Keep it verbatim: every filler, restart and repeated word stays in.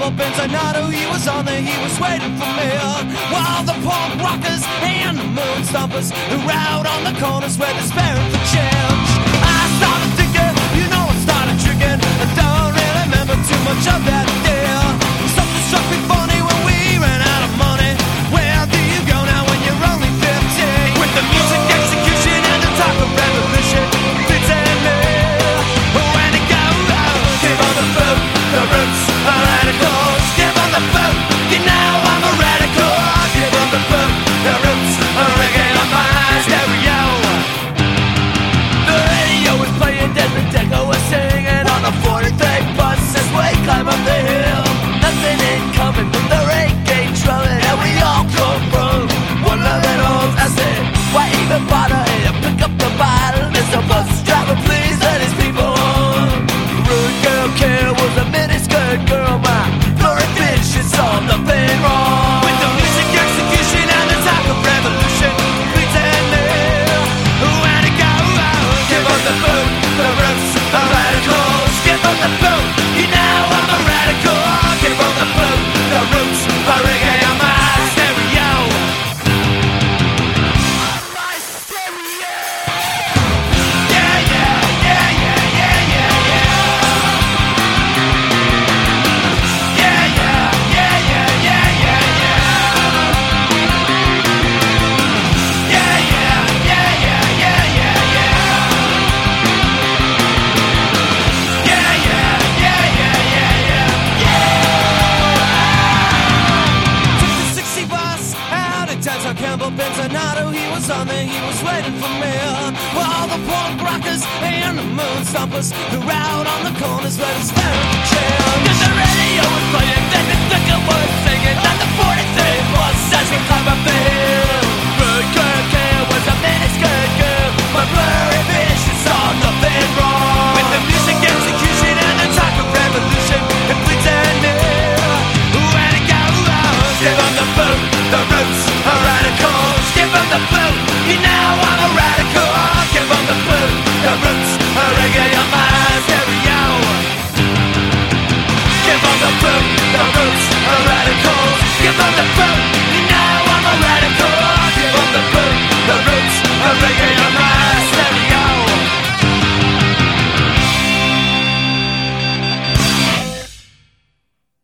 Campbell Benzinato, he was on there, he was waiting for me. While the punk rockers and the moon stompers were out on the corners where they're sparing for change. I started thinking, you know I started drinking. I don't really remember too much of that day. Something struck me funny when we ran out of money. Where do you go now when you're only fifteen? With the music execution and the talk of revolution, pretend me. When it go, give on the boot, the roots are radicals. Give on the boot, you know I'm a radical. Give on the boot, the roots are reggae on my stereo. The radio was playing, Desmond Deco was singing on the forty-three bus as we climb up the hill. Nothing ain't coming from the reggae drumming, and we all come from one loving home. I said, why even bother here? Pick up the bottle, Mister Bus driver, please let his people home. Rude girl care was a miniskirt girl, my blurry bitch, she saw nothing wrong. With the music execution and the talk of revolution, pretend me. When it go, give up the boot, the roots are radicals. Give up the boot, you know I'm a radical. Give up the boot, the roots are reggae on my stereo. On my stereo. Yeah, yeah, yeah, yeah, yeah, yeah, yeah. Yeah, yeah, yeah, yeah, yeah, yeah, yeah. Yeah, yeah, yeah, yeah, yeah, yeah, yeah. Yeah, yeah, yeah, yeah, yeah, yeah, yeah. Took the sixty bus out of downtown Campbell Benzinato, he was on there, he was waiting for me. While the punk rockers and the moon stompers, they're out on the corners where it's